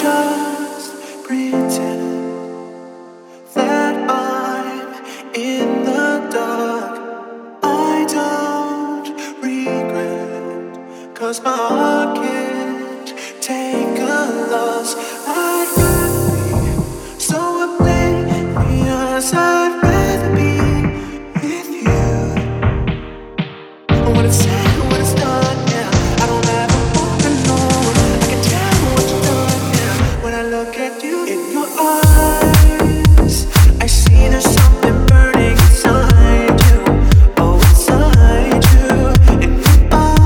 just pretend that I'm in the dark. I don't regret, 'cause my heart can't take a loss. I'd rather be so oblivious. I'd rather be with you. When it's said, when it's done, yeah, I don't ever wanna know. I can tell what you've done, yeah. When I look at you in your eyes, I see there's something burning inside you. Oh, inside you. In your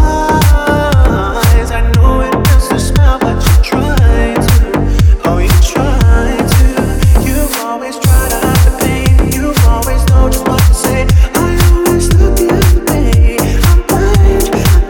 eyes, I know it feels the smell, but you try to. Oh, you try to. You've always tried to hide the pain. You've always known just what to say. I always look the other way. I'm blind in your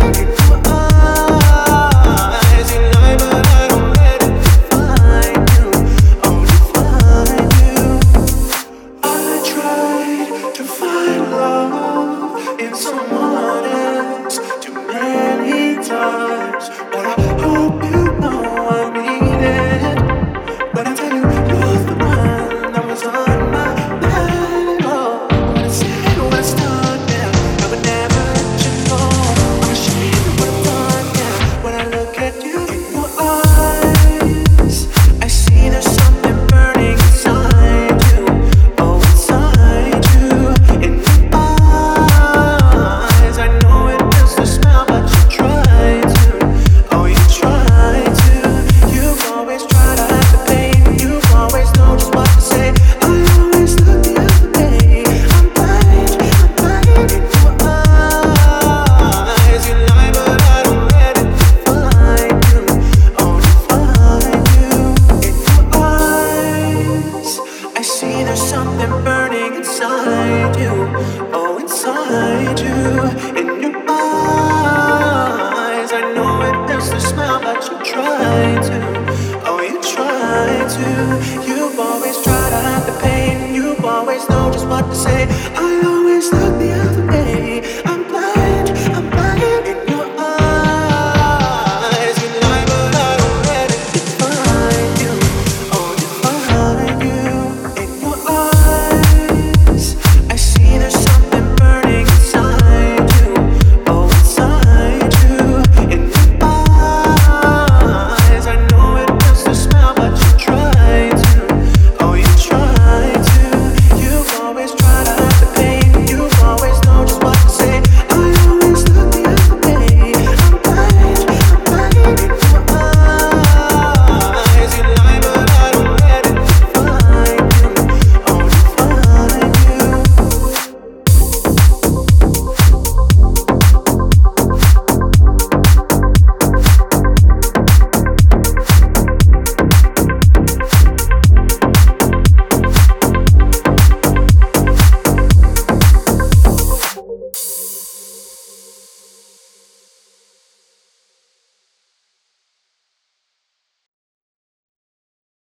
eyes. You lie, but I don't let it define you. Oh, define you. I tried to find love in someone else too many times, but I hope you know I mean it when I tell you you're the one that was on my mind. Oh, when it's said, when it's done, yeah, I would never let you go. I'm ashamed of what I've done, yeah. When I look at you in your eyes, I see there's something burning inside you. Oh, inside you. In your eyes, I know it feels the smell, but you try to. Oh, you try to. You've always tried to hide the pain. You've always known just what to say. I always look the other way. I'm blind in your eyes. You lie, but I don't let it define you. Oh, define you. In your eyes, I see there's something burning inside you. Oh, inside you. In your eyes, I know it feels the smell, but you try to. Oh, you try to. You've always tried to hide the pain. You've always known just what to say.